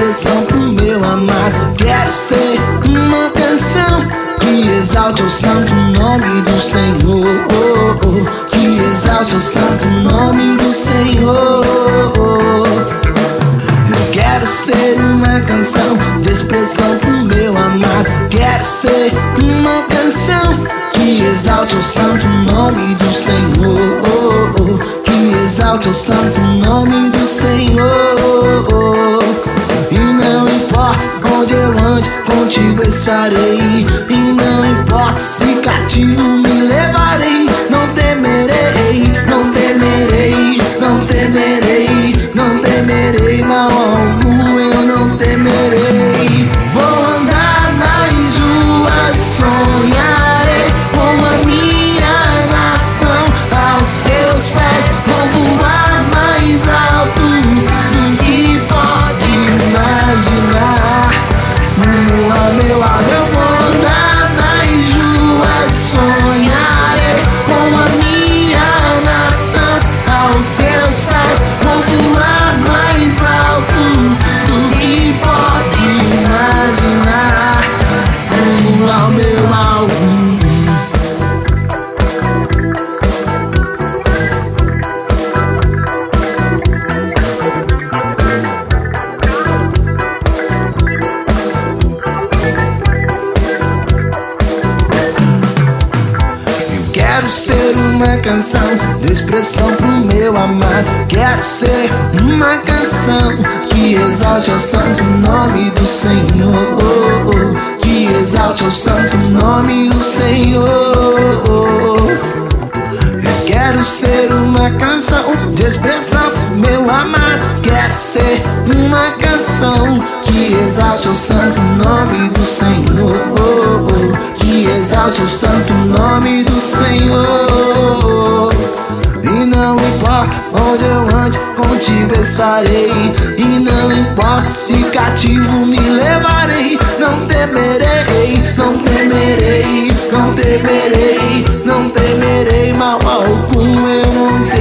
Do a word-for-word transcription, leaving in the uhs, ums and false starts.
expressão pro meu amado. Quero ser uma canção que exalte o santo nome do Senhor, que exalte o santo nome do Senhor. Eu quero ser uma canção de expressão pro meu amado. Quero ser uma canção que exalte o santo nome do Senhor, que exalte o santo nome do Senhor. E não importa onde eu ande, contigo estarei. E não importa se cativo me levarei. Não temerei, não temerei, não temerei, não temerei mal algum, eu não temerei. Vou andar nas ruas, sonharei com a minha nação aos seus pés. Vou voar mais alto do que pode imaginar. Ao meu lado eu vou andar nas ruas, sonharei com a minha nação aos seus pés. Vou voar mais alto do que pode imaginar. Ao meu alvo. Quero ser uma canção de expressão pro meu amado. Quero ser uma canção que exalte o santo nome do Senhor, que exalte o santo nome do Senhor. Eu quero ser uma canção de expressão pro meu amado. Quero ser uma canção que exalte o santo nome do Senhor, que exalte o santo nome do Senhor. E não importa onde eu ande, contigo estarei. E não importa se cativo me levarei. Não temerei, não temerei, não temerei, não temerei mal algum, eu não temerei.